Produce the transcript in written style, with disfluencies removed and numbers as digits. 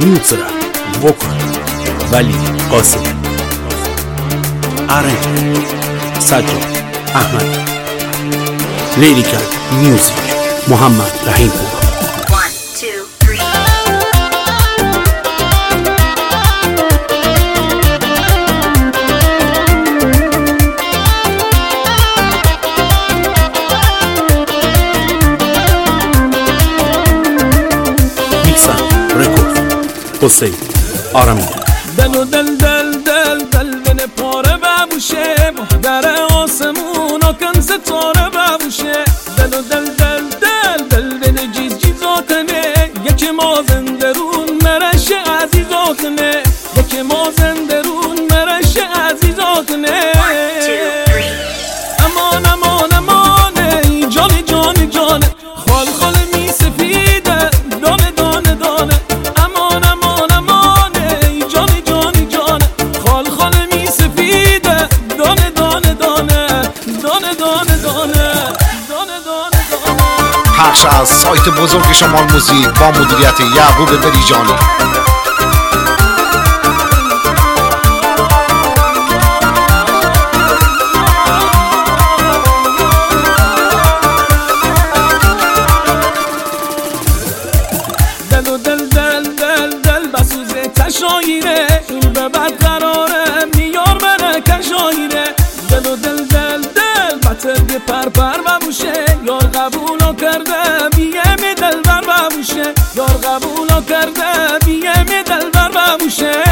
producer vocal ولی قاسم، arrange سجاد احمد، لیریکال میوزیک محمد رحیم پور. حسین آرامی دل و دل دل دل دل بن پاره ببوشه محدر آسمون و کن ستاره ببوشه دل و دل دل دل دل بن جیز جیزاتنه یکی ما زندرون مرش عزیزاتنه یکی ما زندرون مرش عزیزاتنه امان امان امانه جانی جانی جانه خال خال می سفیده دانه دانه دانه پخش از سایت بزرگ شمال موزیک با مدیریت یعقوب بریجانی. دل و دل دل دل دل بسوزه تشاییره این به بد قراره میار بره کشاییره دل و دل دل دل بطرگ پرپر ببوشه یار قبولو کرده بیه می دل بر ببوشه یار قبولو کرده بیه می دل بر ببوشه